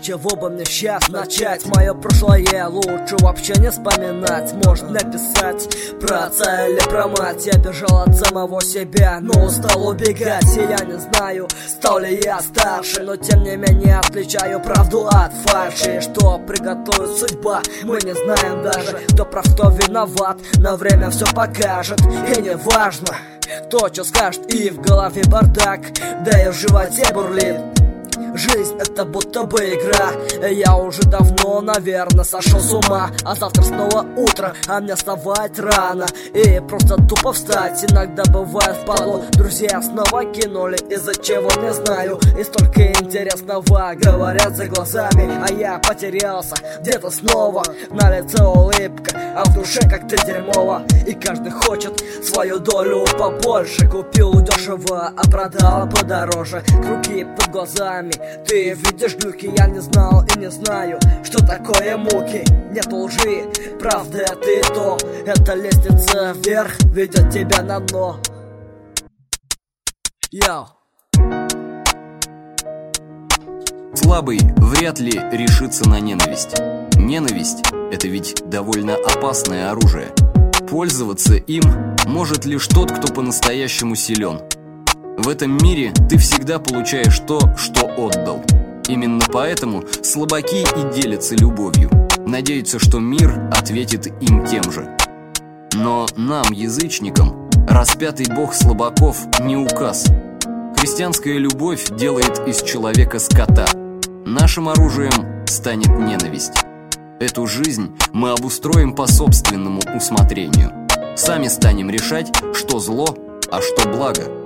чего бы мне сейчас начать? Мое прошлое лучше вообще не вспоминать. Может написать про отца или про мать. Я бежал от самого себя, но устал убегать. И я не знаю, стал ли я старше, но тем не менее отличаю правду от фальши. Что приготовит судьба, мы не знаем даже. Кто прав, кто виноват, на время все покажет. И не важно, кто что скажет, и в голове бардак, да и в животе бурлит. Жизнь это будто бы игра. Я уже давно, наверное, сошел с ума. А завтра снова утро, а мне вставать рано. И просто тупо встать иногда бывает впадло. Друзья снова кинули, из-за чего не знаю. И столько интересного говорят за глазами, а я потерялся где-то снова. На лице улыбка, а в душе как-то дерьмово. И каждый хочет свою долю побольше. Купил дешево, а продал подороже. Круги под глазами, ты видишь глюки. Я не знал и не знаю, что такое муки. Нет лжи, правда это и то. Эта лестница вверх ведет тебя на дно. Йоу. Слабый вряд ли решится на ненависть. Ненависть – это ведь довольно опасное оружие. Пользоваться им может лишь тот, кто по-настоящему силен. В этом мире ты всегда получаешь то, что отдал. Именно поэтому слабаки и делятся любовью. Надеются, что мир ответит им тем же. Но нам, язычникам, распятый бог слабаков не указ. Христианская любовь делает из человека скота. Нашим оружием станет ненависть. Эту жизнь мы обустроим по собственному усмотрению. Сами станем решать, что зло, а что благо.